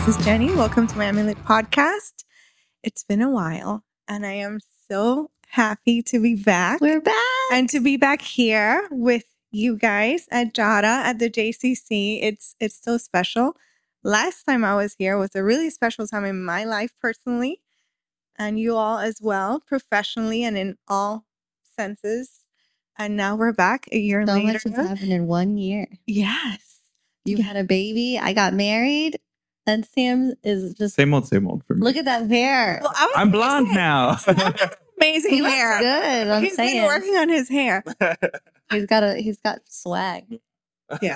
This is Jenny. Welcome to Miami Lit Podcast. It's been a while, and I am so happy to be back. We're back. And to be back here with you guys at JADA at the JCC. It's so special. Last time I was here was a really special time in my life personally, and you all as well, professionally and in all senses. And now we're back a year So later. much has happened in 1 year. Yes. You had a baby. I got married. And Sam is just Same old for me. look at that hair. Well, I'm blonde now. Amazing He looks hair. good. I'm He's saying been working on his hair. he's got swag. Yeah.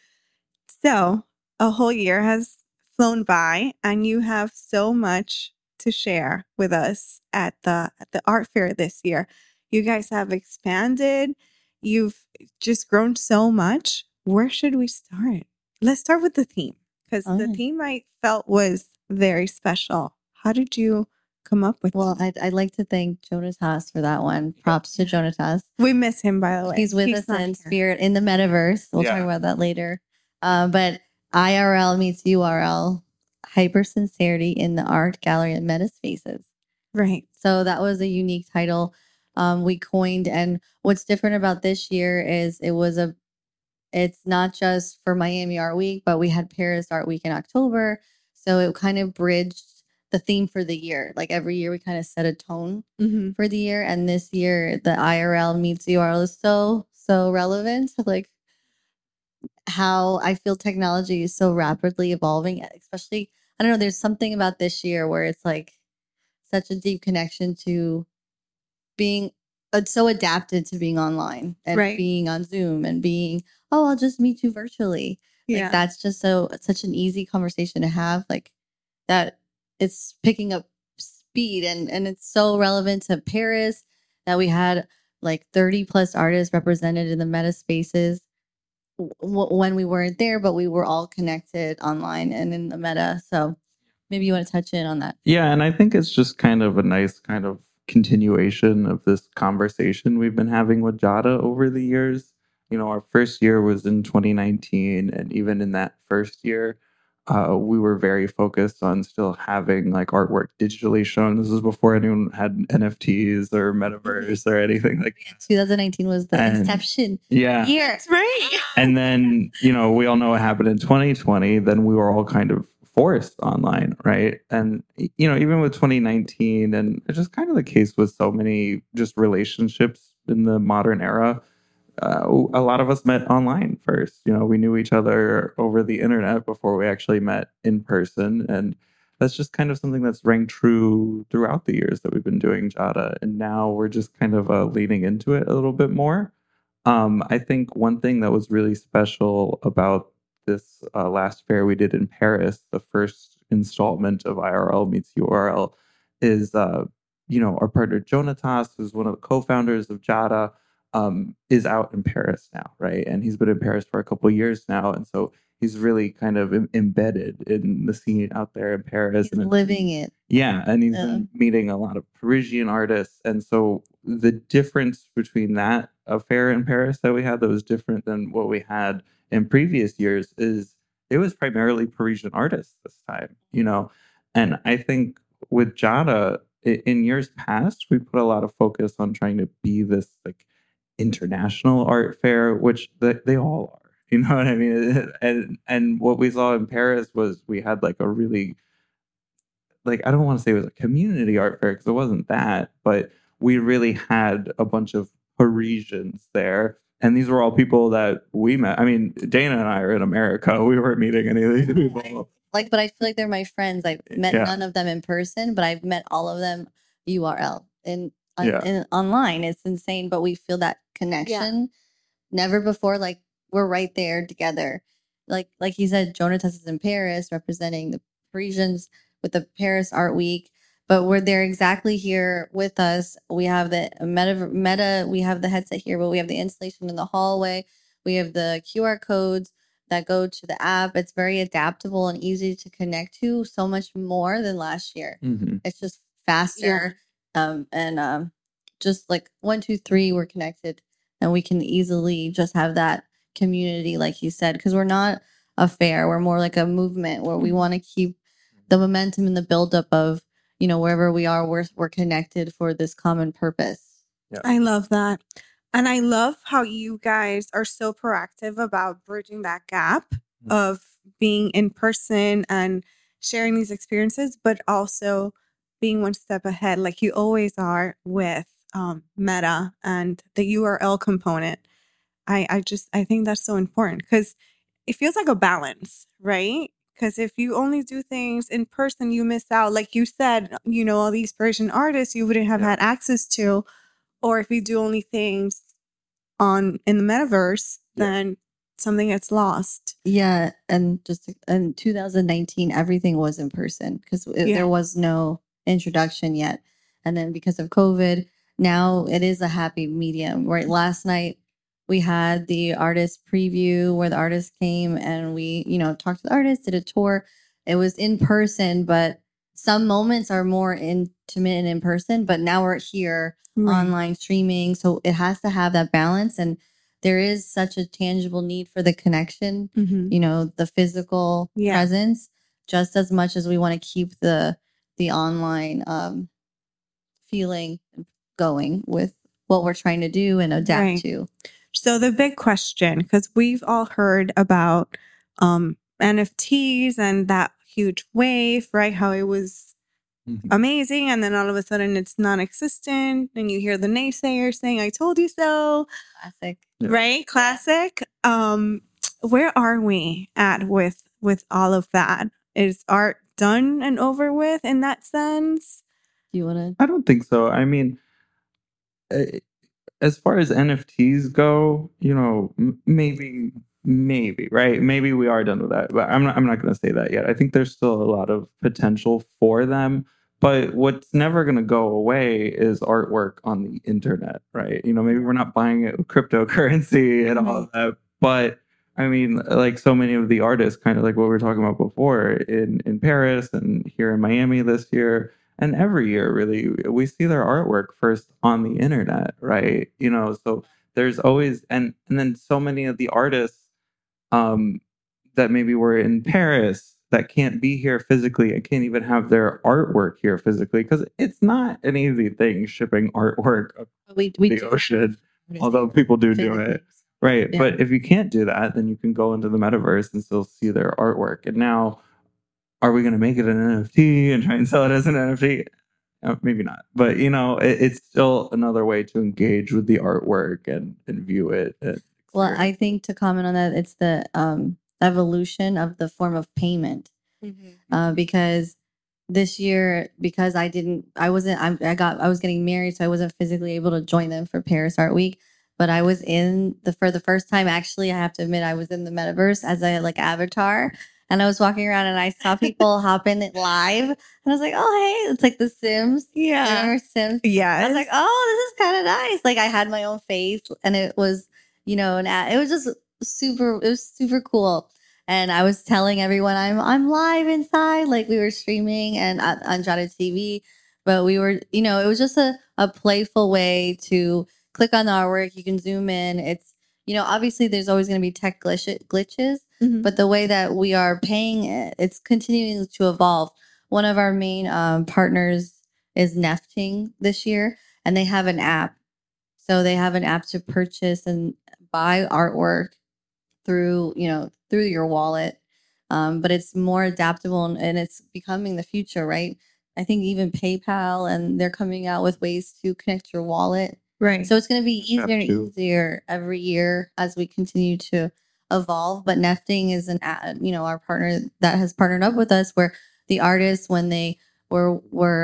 So a whole year has flown by, and you have so much to share with us at the art fair this year. You guys have expanded. You've just grown so much. Where should we start? Let's start with the theme, because the theme I felt was very special. How did you come up with it? I'd like to thank Jonatas for that one. Props to Jonatas. We miss him, by the way. He's with us not in here. spirit in the metaverse. We'll talk about that later. But IRL meets URL, hyper sincerity in the art gallery and meta spaces. Right. So that was a unique title we coined. And what's different about this year is it's not just for Miami Art Week, but we had Paris Art Week in October. So it kind of bridged the theme for the year. Like every year we kind of set a tone for the year. And this year the IRL meets URL is so relevant. Like how I feel technology is so rapidly evolving, especially, I don't know, there's something about this year where it's like such a deep connection to being so adapted to being online and being on Zoom and being, I'll just meet you virtually. Yeah. Like that's just such an easy conversation to have, like that it's picking up speed and it's so relevant to Paris that we had like 30 plus artists represented in the meta spaces when we weren't there, but we were all connected online and in the meta. So maybe you want to touch in on that. Yeah, and I think it's just kind of a nice kind of continuation of this conversation we've been having with JADA over the years. You know, our first year was in 2019, and even in that first year, we were very focused on still having like artwork digitally shown. This was before anyone had NFTs or metaverse or anything like that. 2019 was the inception year. That's right. And then, you know, we all know what happened in 2020. Then we were all kind of forced online, right? And, you know, even with 2019, and it's just kind of the case with so many just relationships in the modern era, a lot of us met online first. You know, we knew each other over the internet before we actually met in person. And that's just kind of something that's rang true throughout the years that we've been doing JADA. And now we're just kind of leaning into it a little bit more. I think one thing that was really special about this last fair we did in Paris, the first installment of IRL meets URL, is, you know, our partner Jonatas, who's one of the co-founders of JADA, is out in Paris now, right? And he's been in Paris for a couple of years now. And so he's really kind of embedded in the scene out there in Paris. He's living it. Yeah, and he's been meeting a lot of Parisian artists. And so the difference between that affair in Paris that we had that was different than what we had in previous years is it was primarily Parisian artists this time, you know? And I think with JADA, in years past, we put a lot of focus on trying to be this like international art fair, which they all are. You know what I mean? And what we saw in Paris was we had like a really, like, I don't want to say it was a community art fair because it wasn't that, but we really had a bunch of Parisians there. And these were all people that we met. I mean, Dana and I are in America. We weren't meeting any of these people. But I feel like they're my friends. I've met none of them in person, but I've met all of them URL and online. It's insane, but we feel that connection. Never before. Like we're right there together. Like he said, Jonatas is in Paris representing the Parisians with the Paris Art Week, but they're exactly here with us. We have the meta, we have the headset here, but we have the installation in the hallway. We have the QR codes that go to the app. It's very adaptable and easy to connect to, so much more than last year. It's just faster. And just like 1, 2, 3, we're connected, and we can easily just have that community, like you said, because we're not a fair. We're more like a movement where we want to keep the momentum and the buildup of, wherever we are, we're connected for this common purpose. Yeah. I love that. And I love how you guys are so proactive about bridging that gap of being in person and sharing these experiences, but also being one step ahead, like you always are with Meta and the URL component. I think that's so important because it feels like a balance, right? Because if you only do things in person, you miss out. Like you said, all these Persian artists you wouldn't have had access to. Or if you do only things in the metaverse, then something gets lost. Yeah. And just in 2019, everything was in person because there was no introduction yet. And then because of COVID, now it is a happy medium. Right. Last night, we had the artist preview where the artist came and we, talked to the artist, did a tour. It was in person, but some moments are more intimate and in person, but now we're here online streaming. So it has to have that balance. And there is such a tangible need for the connection, the physical presence, just as much as we want to keep the online feeling going with what we're trying to do and adapt to. So the big question, because we've all heard about NFTs and that huge wave, right? How it was amazing. And then all of a sudden it's non-existent. And you hear the naysayers saying, I told you so. Classic. Right? Classic. Where are we at with all of that? Is art done and over with in that sense? Do you want to? I don't think so. I mean, as far as NFTs go, maybe, right? Maybe we are done with that, but I'm not going to say that yet. I think there's still a lot of potential for them. But what's never going to go away is artwork on the internet, right? Maybe we're not buying it with cryptocurrency and all of that. But I mean, like so many of the artists, kind of like what we were talking about before in Paris and here in Miami this year, and every year, really, we see their artwork first on the internet, right? So there's always, and then so many of the artists that maybe were in Paris that can't be here physically and can't even have their artwork here physically, because it's not an easy thing shipping artwork across the ocean, although people do it. Right. Yeah. But if you can't do that, then you can go into the metaverse and still see their artwork. And now, are we going to make it an NFT and try and sell it as an NFT? Maybe not. But, it's still another way to engage with the artwork and view it. Well, I think to comment on that, it's the evolution of the form of payment. Because this year, because I was getting married, so I wasn't physically able to join them for Paris Art Week. But I was for the first time, actually, I have to admit, I was in the metaverse as a avatar. And I was walking around and I saw people hop in it live. And I was like, oh, hey, it's like The Sims. Yeah. Remember Sims? Yes. I was like, oh, this is kind of nice. Like I had my own face and it was, it was just super cool. And I was telling everyone I'm live inside. Like we were streaming and on Jada TV. But we were, it was just a playful way to click on the artwork. You can zoom in. It's, obviously there's always going to be tech glitches. But the way that we are paying it, it's continuing to evolve. One of our main partners is Nefting this year, and they have an app. So they have an app to purchase and buy artwork through your wallet. But it's more adaptable and it's becoming the future, right? I think even PayPal, and they're coming out with ways to connect your wallet. Right. So it's going to be easier and easier every year as we continue to evolve. But Nefting is our partner that has partnered up with us, where the artists, when they were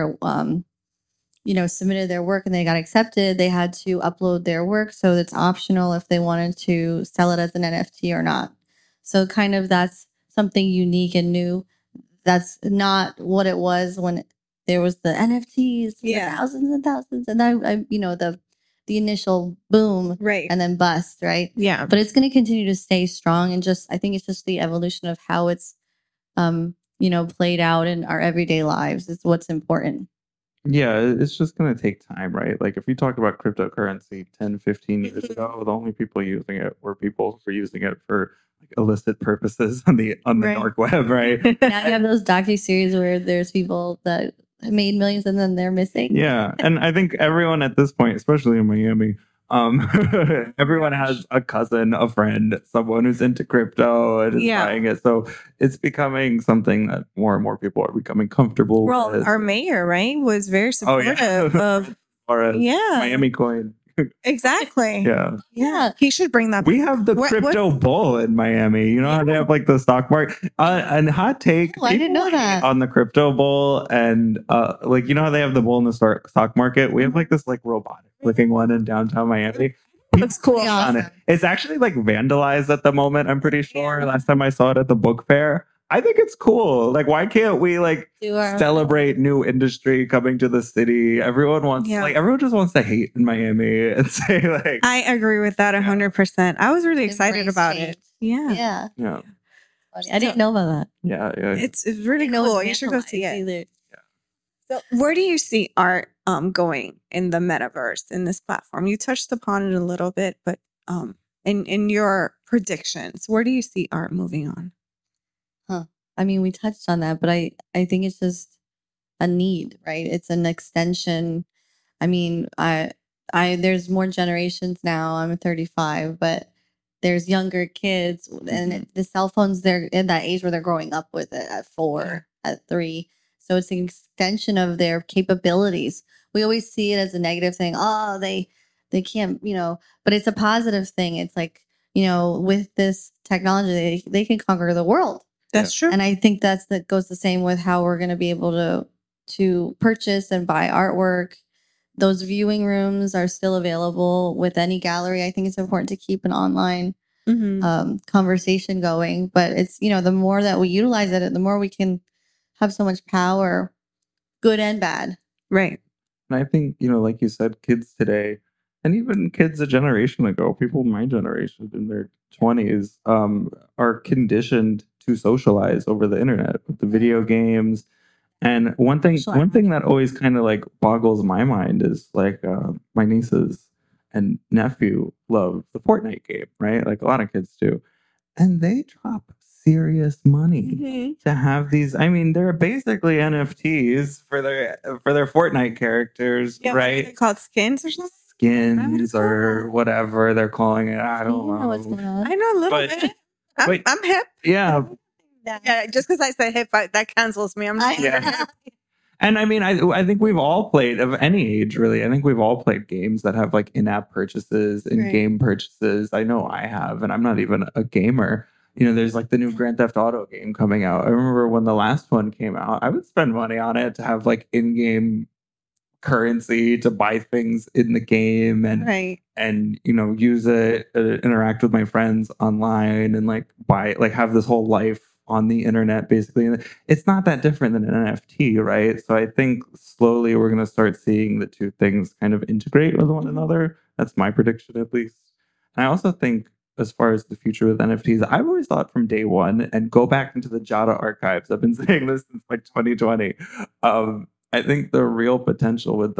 submitted their work and they got accepted, they had to upload their work, so it's optional if they wanted to sell it as an NFT or not. So kind of that's something unique and new. That's not what it was when there was the NFTs, thousands and thousands, and I the initial boom, right, and then bust, right? Yeah. But it's going to continue to stay strong, and I think it's just the evolution of how it's, played out in our everyday lives is what's important. Yeah, it's just going to take time, right? Like if you talked about cryptocurrency 10, 15 years ago, the only people using it were people who were using it for like illicit purposes on the dark web, right? Now you have those docuseries where there's people that made millions and then they're missing. Yeah, and I think everyone at this point, especially in Miami, everyone has a cousin, a friend, someone who's into crypto and is buying it. So it's becoming something that more and more people are becoming comfortable with. Our mayor, right, was very supportive of Miami coin. Exactly. Yeah. He should bring that. We have the crypto bull in Miami. You know how they have like the stock market? And hot take. I didn't know that. On the crypto bull and like, you know how they have the bull in the stock market? We have like this like robotic looking one in downtown Miami. Looks cool. On it. It's actually like vandalized at the moment, I'm pretty sure. Last time I saw it at the book fair. I think it's cool. Like, why can't we like celebrate new industry coming to the city? Everyone wants everyone just wants to hate in Miami and say like. I agree with that 100%. I was really excited about it. Yeah. I didn't know about that. Yeah. It's really cool. You should go see it. Either. So, where do you see art going in the metaverse in this platform? You touched upon it a little bit, but in your predictions, where do you see art moving on? I mean, we touched on that, but I think it's just a need, right? It's an extension. I mean, there's more generations now. I'm 35, but there's younger kids, and the cell phones, they're in that age where they're growing up with it at 4, at 3. So it's an extension of their capabilities. We always see it as a negative thing. Oh, they can't, but it's a positive thing. It's like, with this technology, they can conquer the world. That's true. And I think that goes the same with how we're going to be able to purchase and buy artwork. Those viewing rooms are still available with any gallery. I think it's important to keep an online conversation going. But it's, the more that we utilize it, the more we can have so much power, good and bad. Right. And I think, like you said, kids today, and even kids a generation ago, people my generation in their 20s, are conditioned to socialize over the internet with the video games. And one thing that always kind of like boggles my mind is like my nieces and nephew love the Fortnite game, right? Like a lot of kids do. And they drop serious money to have these. I mean, they're basically NFTs for their Fortnite characters, right? Are they called skins or something? Skins or whatever they're calling it. I don't know. What's going on. I know a little bit. I'm hip. Yeah. Yeah, just because I said hip, that cancels me. I'm not. Yeah. And I mean, I think we've all played, of any age, really. I think we've all played games that have like in-app purchases, in-game purchases. I know I have, and I'm not even a gamer. There's like the new Grand Theft Auto game coming out. I remember when the last one came out, I would spend money on it to have like in-game currency to buy things in the game and use it, interact with my friends online and like have this whole life on the internet, basically. And it's not that different than an NFT, right? So I think slowly we're going to start seeing the two things kind of integrate with one another. That's my prediction, at least. And I also think, as far as the future with NFTs, I've always thought from day one, and go back into the Jada archives, I've been saying this since like 2020. I think the real potential with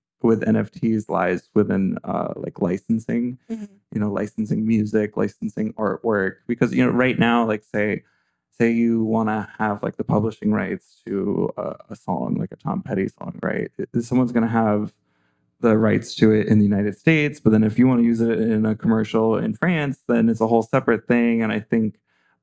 NFTs lies within like licensing, licensing music, licensing artwork, because right now, like say you want to have like the publishing rights to a song, like a Tom Petty song, right? Someone's going to have the rights to it in the United States, but then if you want to use it in a commercial in France, then it's a whole separate thing. And I think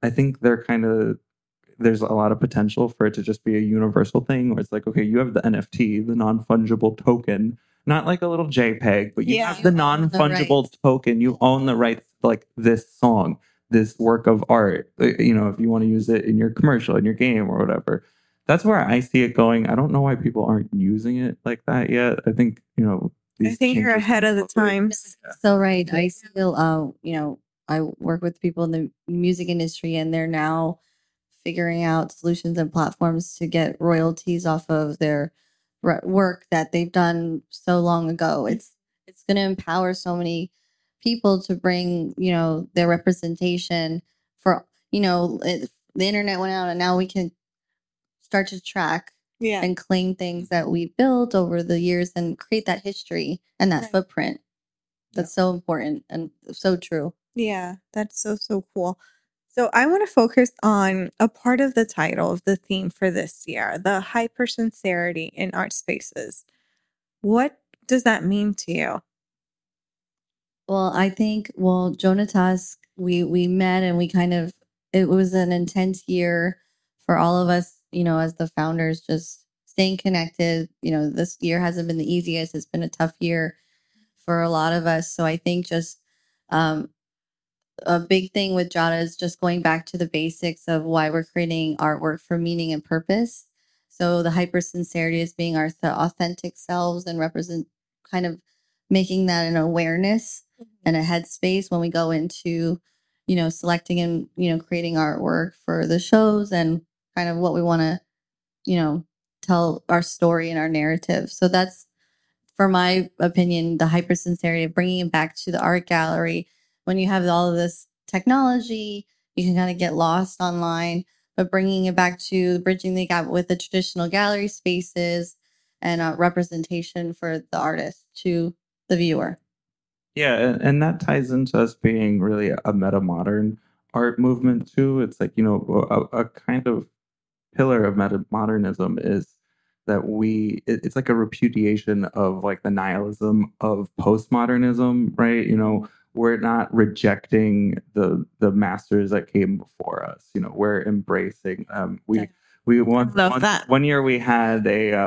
there's a lot of potential for it to just be a universal thing where it's like, okay, you have the NFT, the non-fungible token, not like a little JPEG, but you have the non-fungible token. You own the rights to like this song, this work of art, if you want to use it in your commercial, in your game or whatever. That's where I see it going. I don't know why people aren't using it like that yet. I think, I think you're ahead of the times. So right. I still, I work with people in the music industry, and they're now figuring out solutions and platforms to get royalties off of their work that they've done so long ago. It's going to empower so many people to bring, their representation for, the internet went out, and now we can start to track and claim things that we built over the years and create that history and that footprint. That's so important and so true. Yeah, that's so cool. So I want to focus on a part of the title of the theme for this year, the hypersincerity in art spaces. What does that mean to you? Well, I think, Jonatas, we met and it was an intense year for all of us, as the founders, just staying connected. This year hasn't been the easiest. It's been a tough year for a lot of us. So I think just a big thing with Jada is just going back to the basics of why we're creating artwork for meaning and purpose. So the hypersincerity is being our authentic selves and represent kind of making that an awareness and a headspace when we go into, selecting and, creating artwork for the shows and kind of what we want to, tell our story and our narrative. So that's, for my opinion, the hypersincerity of bringing it back to the art gallery. When you have all of this technology, you can kind of get lost online, but bringing it back to bridging the gap with the traditional gallery spaces and representation for the artist to the viewer. Yeah, and that ties into us being really a meta-modern art movement too. It's like, a kind of pillar of meta-modernism is that it's like a repudiation of like the nihilism of postmodernism, right? We're not rejecting the masters that came before us. We're embracing we love that. One year we had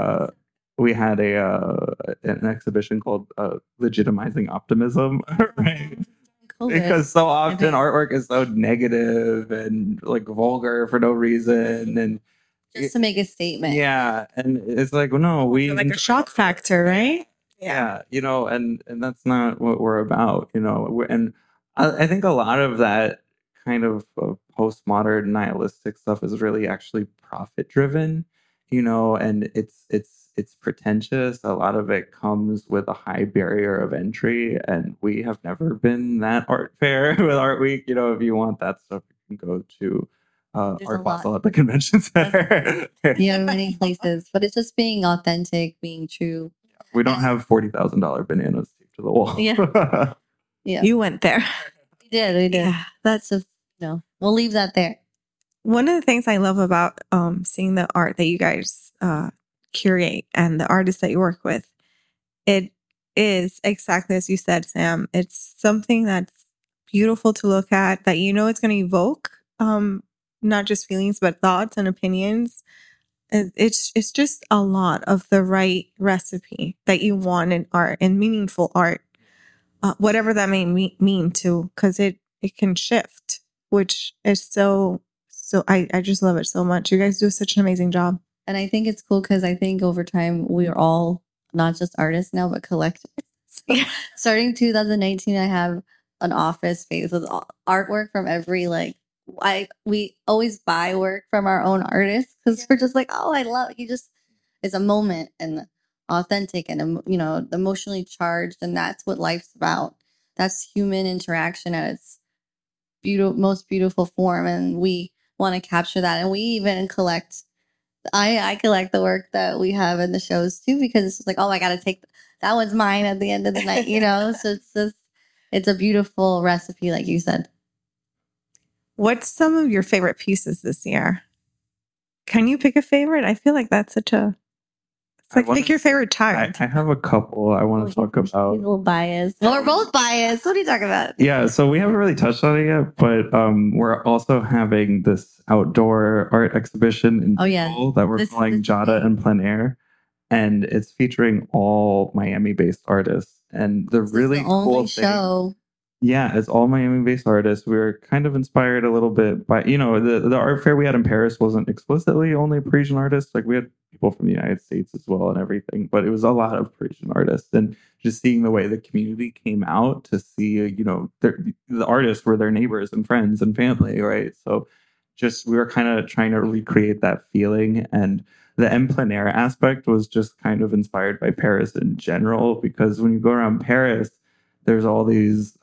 an exhibition called Legitimizing Optimism, right? Because so often artwork is so negative and like vulgar for no reason, and just to make a statement. Yeah, and it's like, well, no, we like a shock factor, right? Yeah, and that's not what we're about, and I think a lot of that kind of postmodern nihilistic stuff is really actually profit driven, and it's pretentious. A lot of it comes with a high barrier of entry, and we have never been that art fair with Art Week. If you want that stuff, you can go to Art Basel at the convention center. Yeah, many places, but it's just being authentic, being true. We don't have $40,000 bananas taped to the wall. Yeah. Yeah. You went there. We did. Yeah. That's just, we'll leave that there. One of the things I love about seeing the art that you guys curate and the artists that you work with, it is exactly as you said, Sam. It's something that's beautiful to look at, that it's going to evoke not just feelings, but thoughts and opinions. It's just a lot of the right recipe that you want in art, and meaningful art, whatever that may mean to, because it can shift, which is so I just love it so much. You guys do such an amazing job. And I think it's cool because I think over time we're all not just artists now, but collectors. So starting 2019, I have an office space with artwork from every we always buy work from our own artists because we're just like, oh, I love it. It's a moment and authentic and, emotionally charged. And that's what life's about. That's human interaction at its most beautiful form. And we want to capture that. And we even collect, I collect the work that we have in the shows too, because it's just like, oh, I got to take, that one's mine at the end of the night, So it's a beautiful recipe, like you said. What's some of your favorite pieces this year? Can you pick a favorite? I feel like that's such a... pick your favorite child. I have a couple I want to talk about. A little biased. Well, we're both biased. What are you talking about? Yeah, so we haven't really touched on it yet, but we're also having this outdoor art exhibition in Seoul that we're calling Jada in Plein Air. And it's featuring all Miami-based artists. And the really cool thing... Yeah, it's all Miami-based artists. We were kind of inspired a little bit by, the art fair we had in Paris wasn't explicitly only Parisian artists. Like we had people from the United States as well and everything, but it was a lot of Parisian artists. And just seeing the way the community came out to see, the artists were their neighbors and friends and family, right? So just we were kind of trying to recreate that feeling. And the en plein air aspect was just kind of inspired by Paris in general, because when you go around Paris, there's all these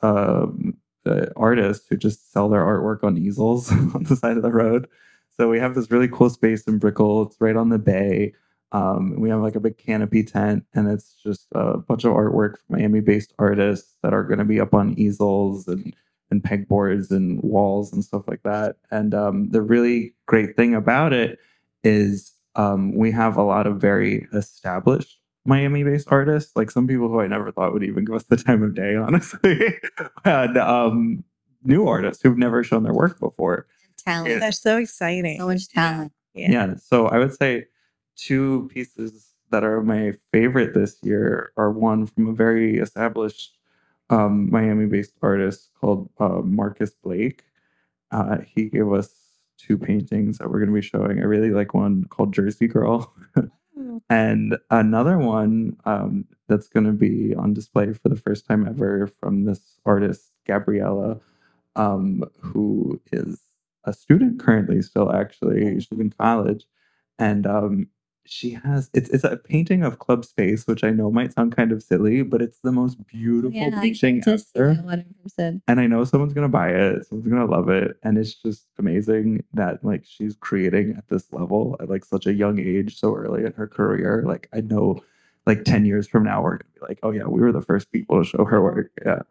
artists who just sell their artwork on easels on the side of the road. So we have this really cool space in Brickell. It's right on the bay. We have like a big canopy tent, and it's just a bunch of artwork from Miami-based artists that are going to be up on easels and pegboards and walls and stuff like that. And the really great thing about it is we have a lot of very established Miami-based artists, like some people who I never thought would even give us the time of day, honestly, and new artists who've never shown their work before. Talent. That's so exciting. So much talent. Yeah. So I would say two pieces that are my favorite this year are one from a very established Miami-based artist called Marcus Blake. He gave us two paintings that we're going to be showing. I really like one called Jersey Girl. And another one that's going to be on display for the first time ever from this artist, Gabriella, who is a student currently still, actually. She's in college. And she has, it's a painting of Club Space, which I know might sound kind of silly, but it's the most beautiful painting ever. And I know someone's going to buy it. Someone's going to love it. And it's just amazing that like she's creating at this level at like such a young age, so early in her career. Like I know like 10 years from now, we're going to be like, oh yeah, we were the first people to show her work. Yeah.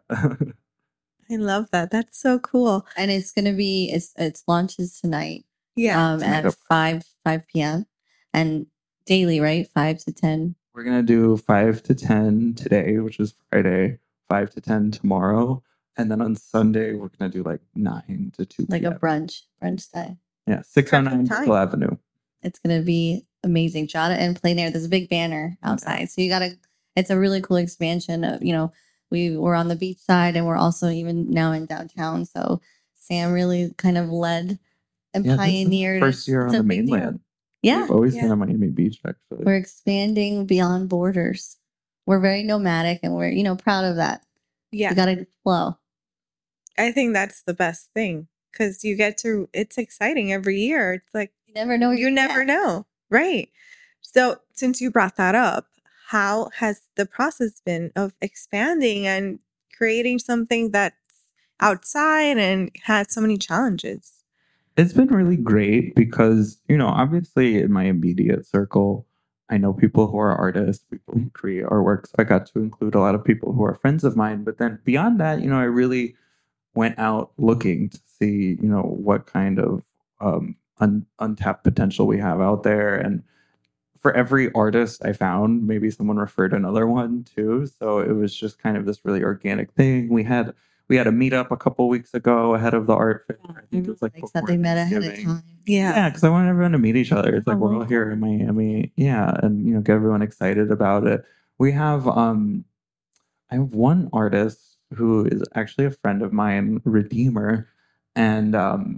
I love that. That's so cool. And it's going to be, it's launches tonight. Yeah. At 5 p.m. and daily, right? 5 to 10. We're going to do 5 to 10 today, which is Friday, 5 to 10 tomorrow. And then on Sunday, we're going to do like 9 to 2 Like p.m. a brunch style. Yeah, 609 Bristol Avenue. It's going to be amazing. Jada and Plein Air. There's a big banner outside. So it's a really cool expansion of, we were on the beach side and we're also even now in downtown. So Sam really kind of led and pioneered. First year on the mainland. Yeah. We've always been on Miami Beach, actually. We're expanding beyond borders. We're very nomadic and we're, proud of that. Yeah. We got to flow. I think that's the best thing because it's exciting every year. It's like, you never know. You never know. Right. So since you brought that up, how has the process been of expanding and creating something that's outside and has so many challenges? It's been really great because, obviously in my immediate circle, I know people who are artists, people who create artwork. So I got to include a lot of people who are friends of mine. But then beyond that, I really went out looking to see, what kind of untapped potential we have out there. And for every artist I found, maybe someone referred another one too. So it was just kind of this really organic thing. We had a meetup a couple weeks ago ahead of the art fair. I think it was like that they met ahead of time. Yeah, because I want everyone to meet each other. It's like we're all here in Miami, and get everyone excited about it. We have I have one artist who is actually a friend of mine, Redeemer, and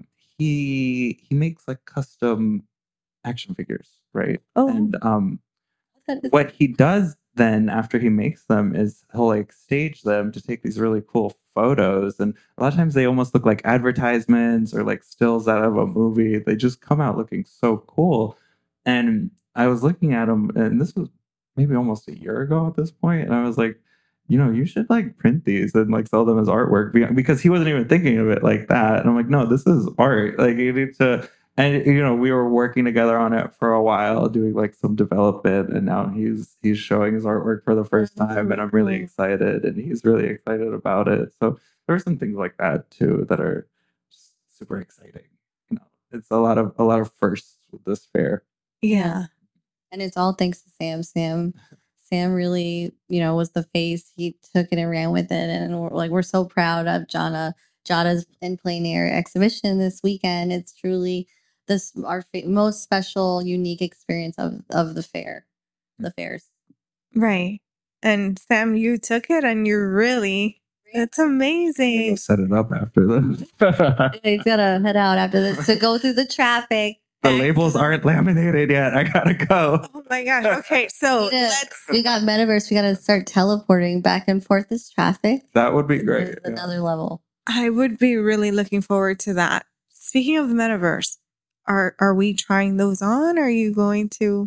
he makes like custom action figures, right? Oh. And what he does then after he makes them is he'll like stage them to take these really cool photos, and a lot of times they almost look like advertisements or like stills out of a movie. They just come out looking so cool. And I was looking at them, and this was maybe almost a year ago at this point, and I was like, you should like print these and like sell them as artwork, because he wasn't even thinking of it like that. And I'm like, no, this is art. Like you need to. And we were working together on it for a while, doing like some development, and now he's showing his artwork for the first time, and I'm really excited, and he's really excited about it. So there are some things like that too that are just super exciting. It's a lot of firsts with this fair. Yeah, and it's all thanks to Sam. Sam really, was the face. He took it and ran with it, and we're so proud of Jada's and Plein Air exhibition this weekend. It's truly our most special, unique experience of the fairs. Right. And Sam, you took it and it's amazing. We'll set it up after this. He's got to head out after this to go through the traffic. The labels aren't laminated yet. I gotta go. Oh my gosh. Okay, so we got Metaverse. We got to start teleporting back and forth this traffic. That would be great. Another level. I would be really looking forward to that. Speaking of the Metaverse, are we trying those on? Are you going to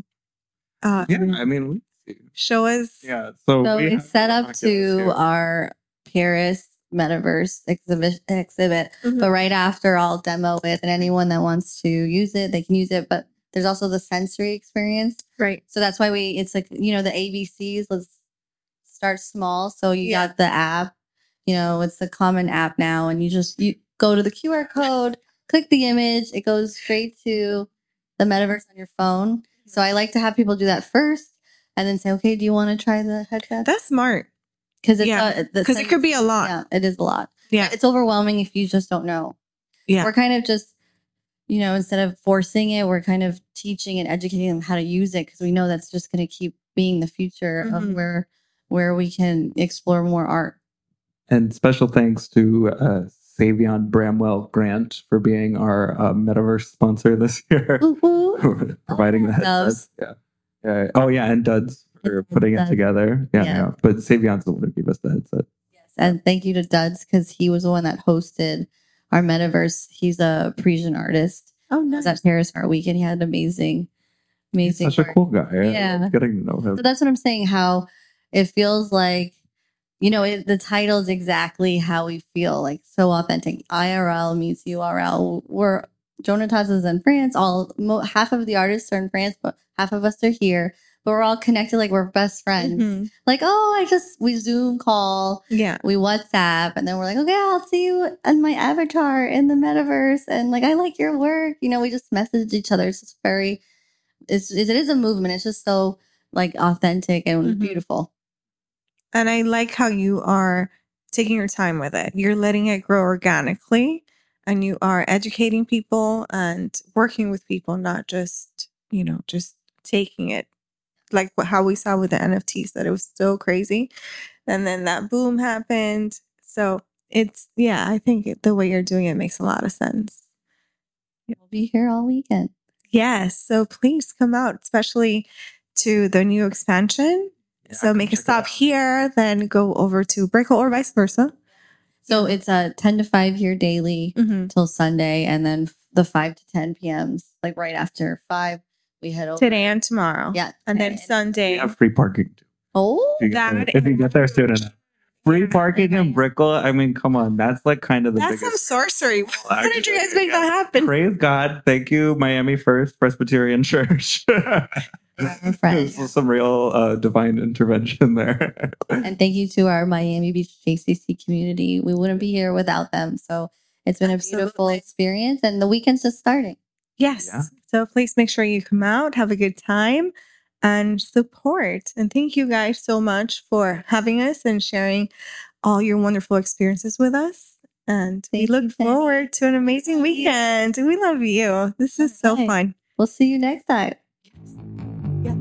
show us? Yeah. So we set up to our Paris Metaverse exhibit, but right after I'll demo it, and anyone that wants to use it, they can use it. But there's also the sensory experience. Right. So that's why it's like, the ABCs, let's start small. So you got the app, it's the common app now. And you go to the QR code, click the image. It goes straight to the metaverse on your phone. So I like to have people do that first and then say, okay, do you want to try the headset? That's smart. Because it could be a lot. Yeah, it is a lot. Yeah. It's overwhelming if you just don't know. Yeah. We're kind of just, instead of forcing it, we're kind of teaching and educating them how to use it because we know that's just going to keep being the future of where we can explore more art. And special thanks to Savion Bramwell Grant for being our metaverse sponsor this year. Providing the headsets. Yeah. Oh, yeah. And Duds for putting it together. Yeah. But Savion's the one who gave us the headset. Yes. And thank you to Duds because he was the one that hosted our metaverse. He's a Parisian artist. Oh, nice. He was at Paris Art Week and he had amazing He's such a cool guy. Yeah. Getting to know him. So that's what I'm saying, how it feels like, the title is exactly how we feel, like so authentic. IRL meets URL. Jonatas is in France. Half of the artists are in France, but half of us are here. But we're all connected like we're best friends. Mm-hmm. Like, we Zoom call. Yeah. We WhatsApp. And then we're like, okay, I'll see you on my avatar in the metaverse. And like, I like your work. We just message each other. It's just it is a movement. It's just so like authentic and beautiful. And I like how you are taking your time with it. You're letting it grow organically and you are educating people and working with people, not just, just taking it. Like how we saw with the NFTs, that it was so crazy. And then that boom happened. So I think the way you're doing it makes a lot of sense. We'll be here all weekend. Yes. So please come out, especially to the new expansion. Yeah, so make a stop here, then go over to Brickell or vice versa. So it's 10 to 5 here daily till Sunday. And then the 5 to 10 p.m.s, like right after 5. We head over today and tomorrow. Yeah. And then Sunday. We have free parking too. Oh, if you get there soon enough. Free parking in Brickell. I mean, come on. That's like kind of the biggest. That's some sorcery. How did you guys make that happen? Praise God. Thank you, Miami First Presbyterian Church. This was some real divine intervention there. And thank you to our Miami Beach JCC community. We wouldn't be here without them. So it's been a beautiful experience. And the weekend's just starting. Yes. Yeah. So please make sure you come out, have a good time, and support. And thank you guys so much for having us and sharing all your wonderful experiences with us. And we look forward to an amazing weekend. We love you. This is so fun. We'll see you next time. Yes.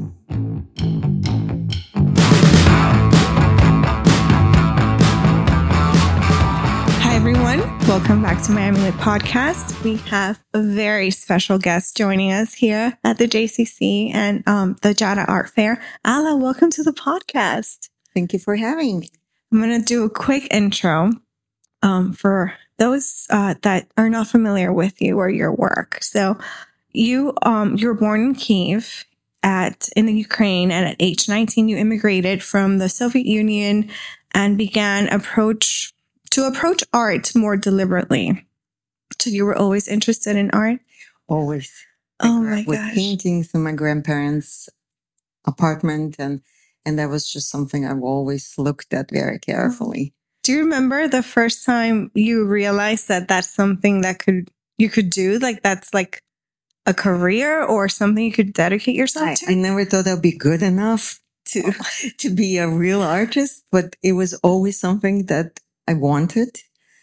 Hi, everyone. Welcome back to Miami Lit Podcast. We have a very special guest joining us here at the JCC and the JADA Art Fair. Ala, welcome to the podcast. Thank you for having me. I'm going to do a quick intro for those that are not familiar with you or your work. So you were born in Kyiv in the Ukraine, and at age 19, you immigrated from the Soviet Union and began to approach art more deliberately. So you were always interested in art? Always. Oh my gosh. With paintings in my grandparents' apartment, and that was just something I've always looked at very carefully. Do you remember the first time you realized that that's something that you could do? Like that's like a career or something you could dedicate yourself to? I never thought I'd be good enough to be a real artist, but it was always something that I wanted.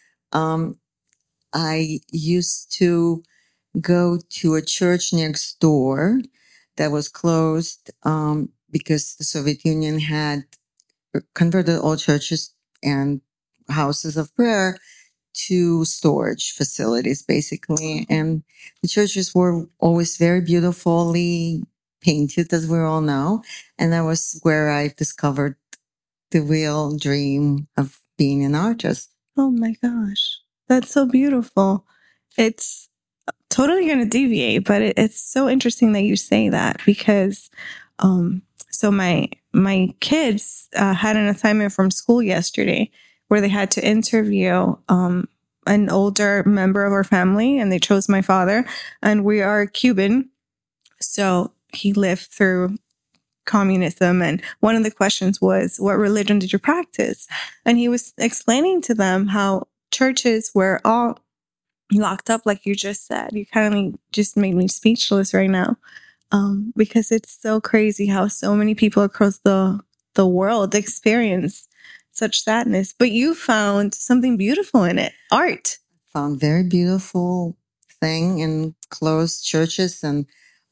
I used to go to a church next door that was closed because the Soviet Union had converted all churches and houses of prayer to storage facilities, basically. And the churches were always very beautifully painted, as we all know. And that was where I discovered the real dream of being an artist. Oh my gosh. That's so beautiful. It's totally going to deviate, but it's so interesting that you say that because, so my kids had an assignment from school yesterday where they had to interview an older member of our family, and they chose my father, and we are Cuban. So he lived through communism. And one of the questions was, what religion did you practice? And he was explaining to them how churches were all locked up, like you just said. You kind of just made me speechless right now, because it's so crazy how so many people across the world experience such sadness. But you found something beautiful in it, art. Found very beautiful thing in closed churches, and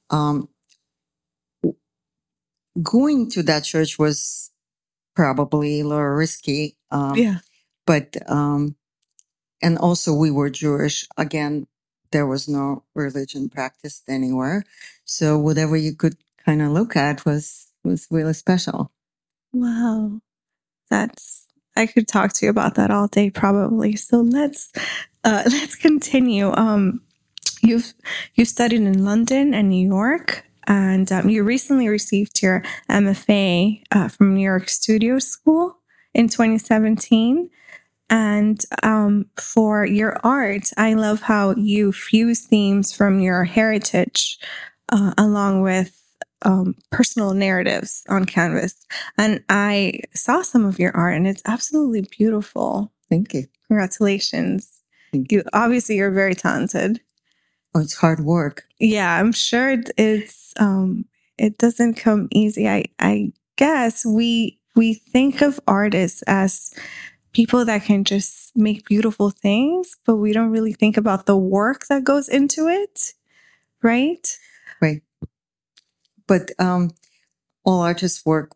going to that church was probably a little risky. But and also we were Jewish. Again, there was no religion practiced anywhere, so whatever you could kind of look at was really special. Wow, I could talk to you about that all day probably. So let's continue. You've studied in London and New York, and you recently received your MFA from New York Studio School in 2017. And for your art, I love how you fuse themes from your heritage along with personal narratives on canvas. And I saw some of your art, and it's absolutely beautiful. Thank you. Congratulations. Thank you. Obviously, you're very talented. Oh, it's hard work. Yeah, I'm sure it's it doesn't come easy. I guess we think of artists as people that can just make beautiful things, but we don't really think about the work that goes into it, right? Right. But all artists work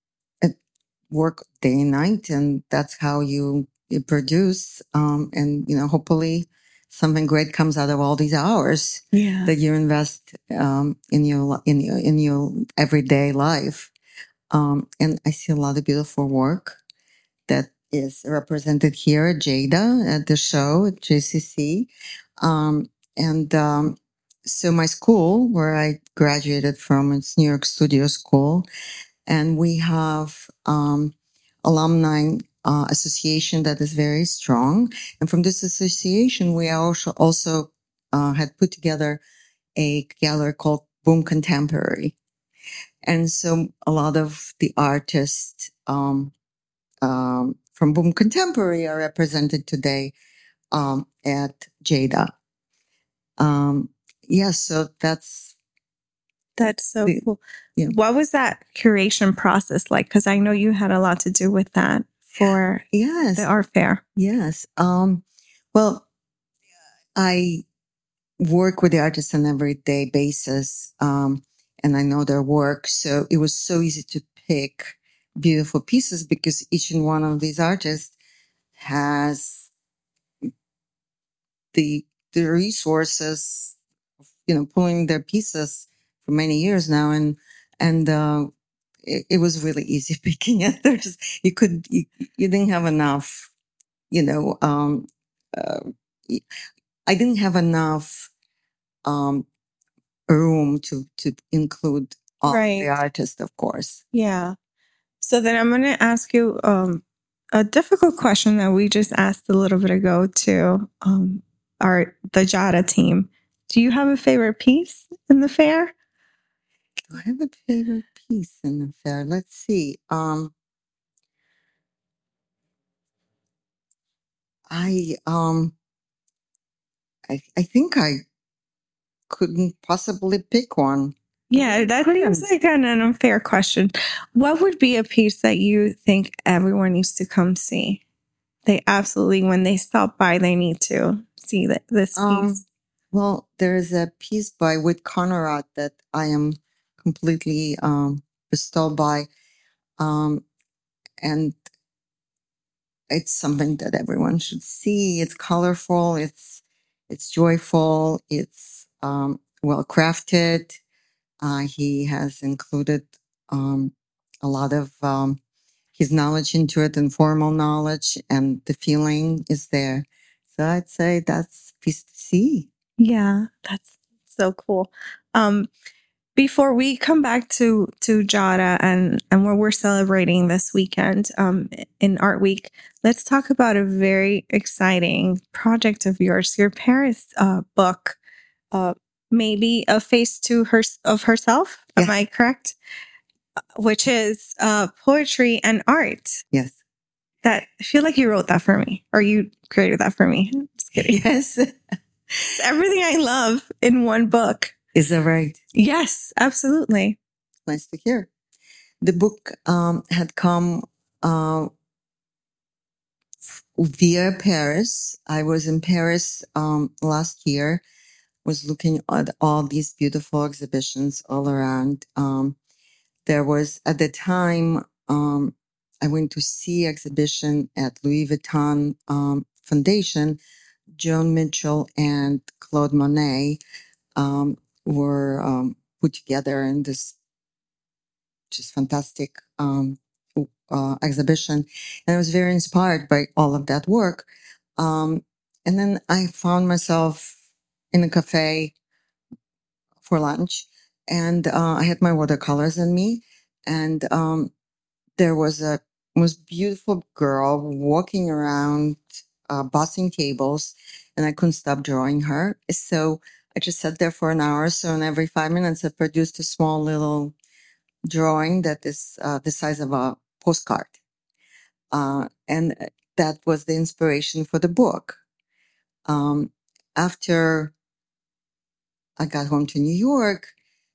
day and night, and that's how you produce. And hopefully something great comes out of all these hours that you invest in your everyday life. And I see a lot of beautiful work that is represented here at JADA at the show at JCC. So my school, where I graduated from, it's New York Studio School, and we have alumni association that is very strong. And from this association, we also had put together a gallery called Boom Contemporary. And so a lot of the artists from Boom Contemporary are represented today at JADA. So that's so cool. Yeah. What was that curation process like? Because I know you had a lot to do with that for the art fair. Yes. Well, I work with the artists on an everyday basis, and I know their work. So it was so easy to pick beautiful pieces because each and one of these artists has the resources, pulling their pieces for many years now, and it was really easy picking it. You didn't have enough, I didn't have enough room to include all the artists, of course. Yeah. So then I'm going to ask you a difficult question that we just asked a little bit ago to the JADA team. Do you have a favorite piece in the fair? Do I have a favorite piece in the fair? Let's see. I think I couldn't possibly pick one. Yeah, that seems like an unfair question. What would be a piece that you think everyone needs to come see? They absolutely, when they stop by, they need to see this piece. Well, there's a piece by Whit Conrad that I am completely bestowed by. And it's something that everyone should see. It's colorful. It's joyful. It's well crafted. He has included a lot of his knowledge into it, informal knowledge, and the feeling is there. So I'd say that's a piece to see. Yeah, that's so cool. Before we come back to JADA and what we're celebrating this weekend in Art Week, let's talk about a very exciting project of yours, your Paris book, maybe a face of herself. Yeah. Am I correct? Which is poetry and art. Yes. That I feel like you wrote that for me, or you created that for me. Just kidding. Yes. It's everything I love in one book. Is that right? Yes, absolutely. Nice to hear. The book had come via Paris. I was in Paris last year, was looking at all these beautiful exhibitions all around. There was, at the time, I went to see exhibition at Louis Vuitton Foundation. Joan Mitchell and Claude Monet were put together in this just fantastic exhibition. And I was very inspired by all of that work. And then I found myself in a cafe for lunch, and I had my watercolors in me, and there was a most beautiful girl walking around, bossing tables, and I couldn't stop drawing her. So I just sat there for an hour or so, and every 5 minutes I produced a small little drawing that is the size of a postcard. And that was the inspiration for the book. After I got home to New York,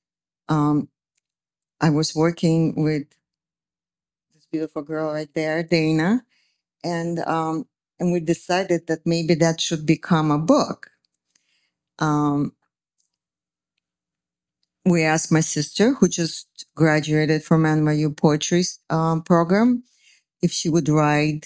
I was working with this beautiful girl right there, Dana, and we decided that maybe that should become a book. We asked my sister, who just graduated from NYU poetry program, if she would write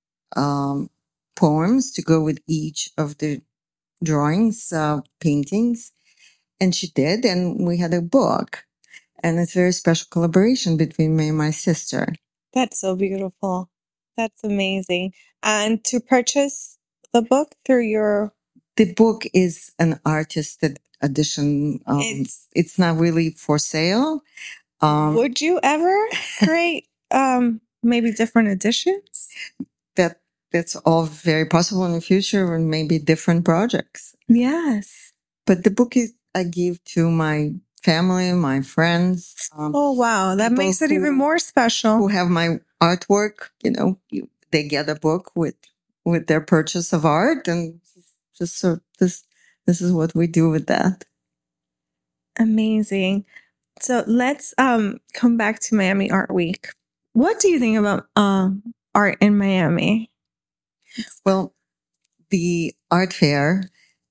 poems to go with each of the drawings, paintings, and she did, and we had a book. And it's a very special collaboration between me and my sister. That's so beautiful. That's amazing. And to purchase the book through your... The book is an artist edition. It's not really for sale. Would you ever create maybe different editions? That's all very possible in the future, and maybe different projects. Yes. But the book I give to my family, my friends. Oh, wow. That makes it even more special. Who have my artwork, they get a book with their purchase of art, and just so this is what we do with that. Amazing. So let's come back to Miami Art Week. What do you think about art in Miami? Well, the art fair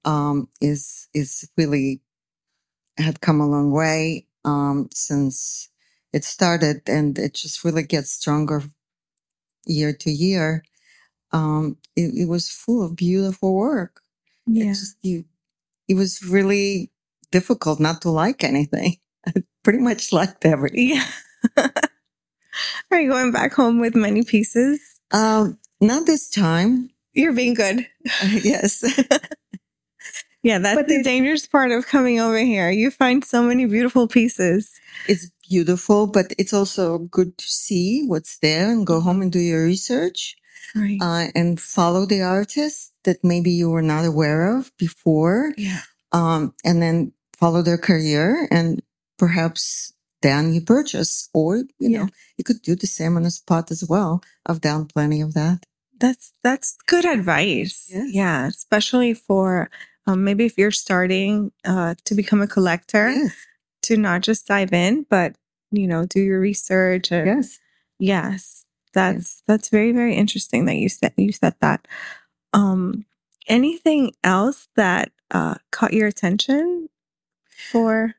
is really had come a long way since it started, and it just really gets stronger year to year. It was full of beautiful work. Yeah. It was really difficult not to like anything. I pretty much liked everything. Yeah. Are you going back home with many pieces? Not this time. You're being good. Yes. Yeah, that's the dangerous part of coming over here. You find so many beautiful pieces. It's beautiful, but it's also good to see what's there and go home and do your research. Right. And follow the artists that maybe you were not aware of before. Yeah. And then follow their career, and perhaps then you purchase, or, you could do the same on a spot as well. I've done plenty of that. That's good advice. Yes. Yeah. Especially for maybe if you're starting to become a collector, Yes. to not just dive in, but, do your research. And, Yes. Yes. That's very, very interesting that you said that. Anything else that caught your attention for?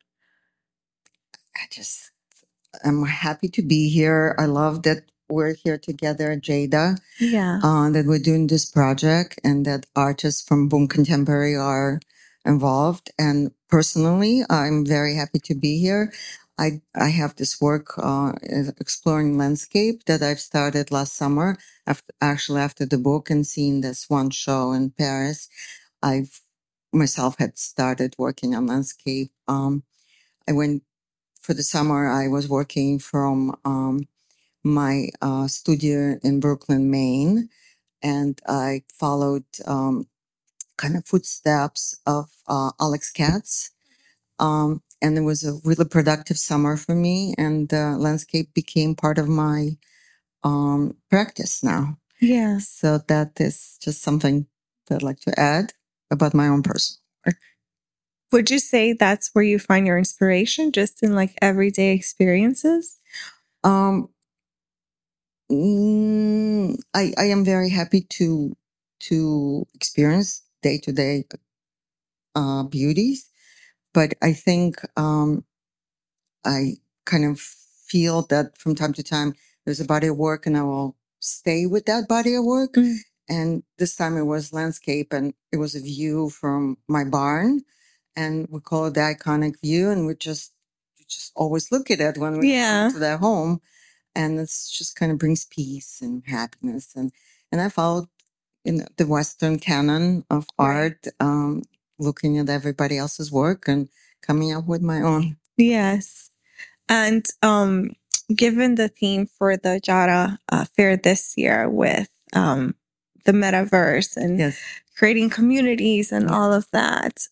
I'm happy to be here. I love that we're here together, Jada. Yeah. That we're doing this project, and that artists from Boom Contemporary are involved. And personally, I'm very happy to be here. I have this work, exploring landscape, that I've started last summer after the book, and seeing this one show in Paris. I've myself had started working on landscape. I went for the summer. I was working from my studio in Brooklyn, Maine, and I followed kind of footsteps of Alex Katz, And it was a really productive summer for me, and landscape became part of my practice now. Yeah. So that is just something that I'd like to add about my own personal work. Would you say that's where you find your inspiration, just in like everyday experiences? I am very happy to experience day-to-day beauties, but I think I kind of feel that from time to time there's a body of work, and I will stay with that body of work. And this time it was landscape, and it was a view from my barn, and we call it the iconic view, and we just always look at it when we come to their home, and it's just kind of brings peace and happiness. And I followed in the Western canon of art, looking at everybody else's work and coming up with my own. Yes. And given the theme for the JADA Fair this year with the metaverse and creating communities and all of that,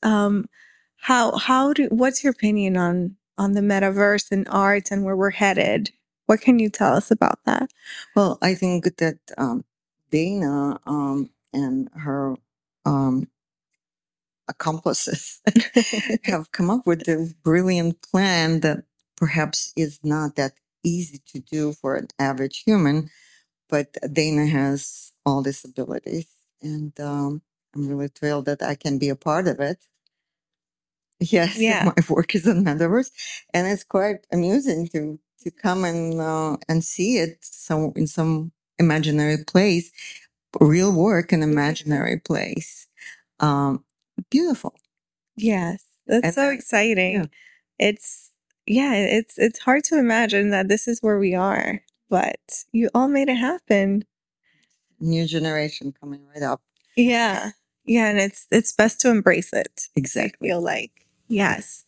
what's your opinion on the metaverse and art and where we're headed? What can you tell us about that? Well, I think that Dana and her accomplices have come up with a brilliant plan that perhaps is not that easy to do for an average human, but Dana has all these abilities, and I'm really thrilled that I can be a part of it. Yes, my work is in metaverse, and it's quite amusing to come and see it in some imaginary place, real work in imaginary place. Beautiful. Yes, that's so exciting. It's hard to imagine that this is where we are, but you all made it happen. New generation coming right up. Yeah, and it's best to embrace it. Exactly. I feel like yes.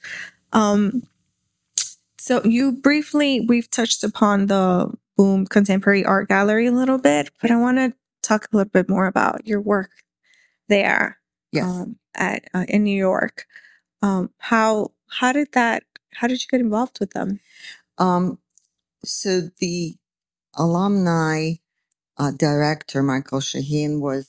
So we've touched upon the Boom Contemporary Art Gallery a little bit, but I want to talk a little bit more about your work there. Yes. In New York. How did you get involved with them? So the alumni director, Michael Shaheen, was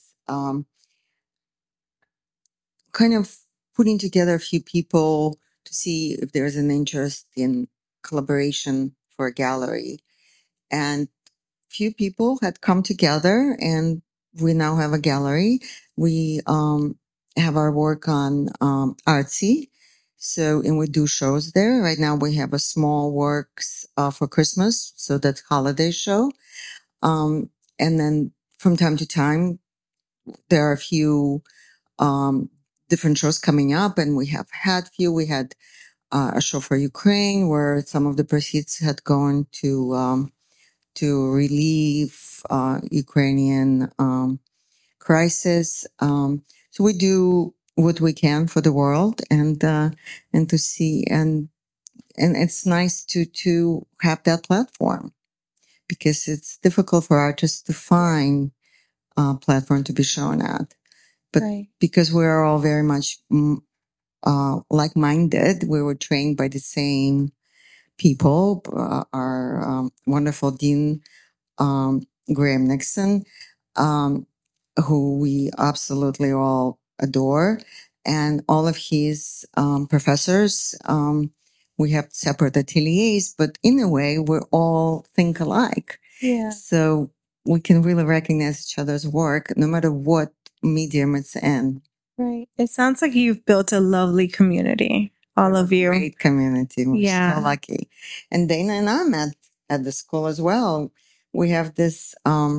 kind of putting together a few people to see if there's an interest in collaboration for a gallery. And few people had come together, and we now have a gallery. We have our work on Artsy. And we do shows there. Right now we have a small works for Christmas. So that's holiday show. And then from time to time, there are a few different shows coming up, and we have had few. We had a show for Ukraine where some of the proceeds had gone to relieve Ukrainian crisis. So we do what we can for the world, and to see, and it's nice to have that platform, because it's difficult for artists to find a platform to be shown at. But because we're all very much like-minded, we were trained by the same people. Our wonderful Dean Graham Nixon, who we absolutely all adore, and all of his professors. We have separate ateliers, but in a way, we all think alike. Yeah. So we can really recognize each other's work, no matter what medium it's in. Right. It sounds like you've built a lovely community, all of you. Great community. We're so lucky. And Dana and I met at the school as well. We have this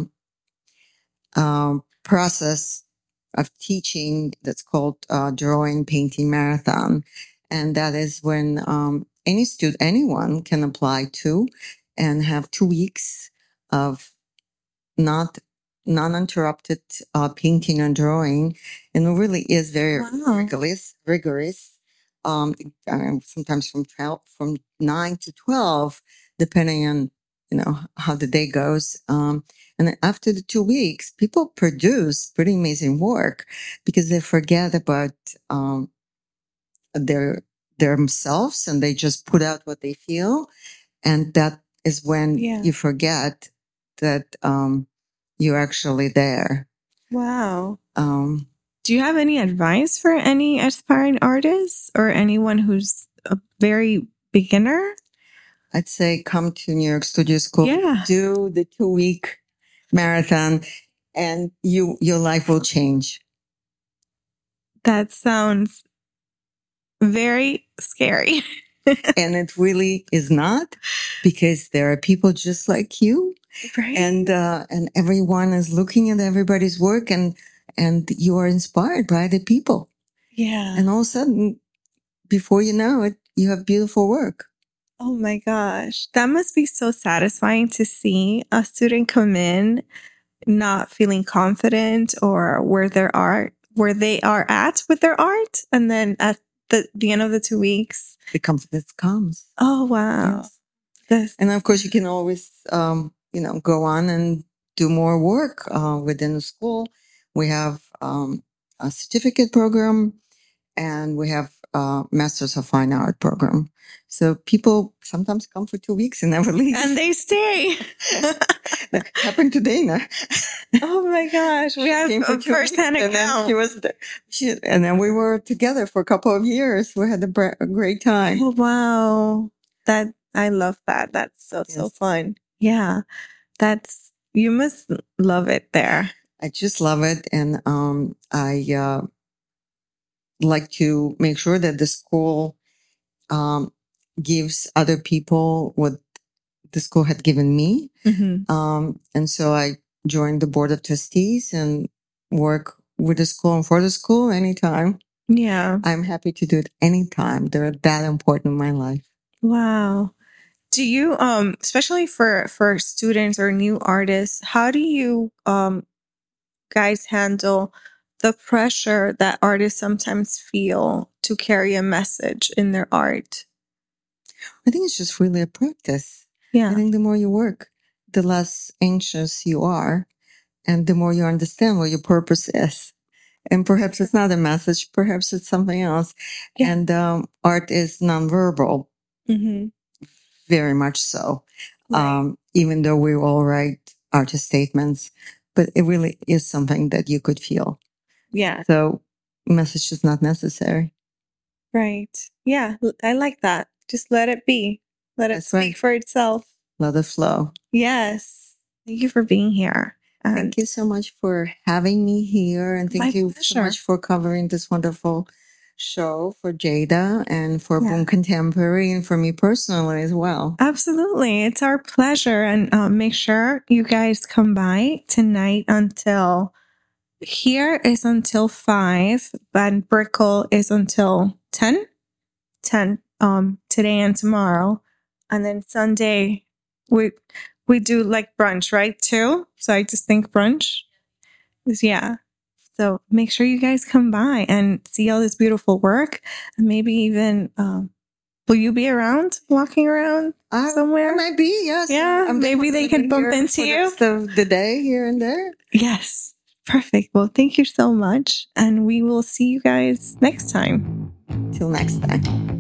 process of teaching that's called drawing painting marathon, and that is when anyone can apply to and have 2 weeks of non-interrupted painting and drawing, and it really is very rigorous. Sometimes from 9 to 12, depending on how the day goes. And after the 2 weeks, people produce pretty amazing work because they forget about their themselves and they just put out what they feel. And that is when you forget that you're actually there. Wow. Do you have any advice for any aspiring artists or anyone who's a very beginner? I'd say come to New York Studio School, do the 2-week marathon, and your life will change. That sounds very scary. And it really is not, because there are people just like you. Right. And everyone is looking at everybody's work, and you are inspired by the people. Yeah. And all of a sudden, before you know it, you have beautiful work. Oh my gosh. That must be so satisfying to see a student come in not feeling confident or where they are at with their art. And then at the end of the 2 weeks, the confidence comes. Oh, wow. Yes. And of course you can always, go on and do more work, within the school. We have, a certificate program, and we have Masters of Fine Art program. So people sometimes come for 2 weeks and never leave. And they stay. That happened to Dana. Oh my gosh. We have a first-hand account. And then we were together for a couple of years. We had a great time. Oh, wow. I love that. That's so fun. Yeah. You must love it there. I just love it. And I like to make sure that the school gives other people what the school had given me. Mm-hmm. And so I joined the board of trustees and work with the school and for the school anytime. Yeah. I'm happy to do it anytime. They're that important in my life. Wow. Do you, especially for students or new artists, how do you guys handle the pressure that artists sometimes feel to carry a message in their art? I think it's just really a practice. Yeah. I think the more you work, the less anxious you are, and the more you understand what your purpose is. And perhaps it's not a message, perhaps it's something else. Yeah. And art is nonverbal. Mm-hmm. Very much so. Right. Even though we all write artist statements, but it really is something that you could feel. Yeah. So message is not necessary. Right. Yeah. I like that. Just let it be. Let it speak for itself. Let it flow. Yes. Thank you for being here. Thank you so much for having me here. And thank you so much for covering this wonderful show for Jada and for Boom Contemporary and for me personally as well. Absolutely. It's our pleasure. And make sure you guys come by tonight here is until 5, and Brickell is until 10 today and tomorrow. And then Sunday, we do like brunch, right? Too. So I just think brunch is, So make sure you guys come by and see all this beautiful work. And maybe even, will you be around, walking around somewhere? I might be, yes. Yeah, maybe they can bump into you. The day here and there. Yes. Perfect. Well, thank you so much. And we will see you guys next time. Till next time.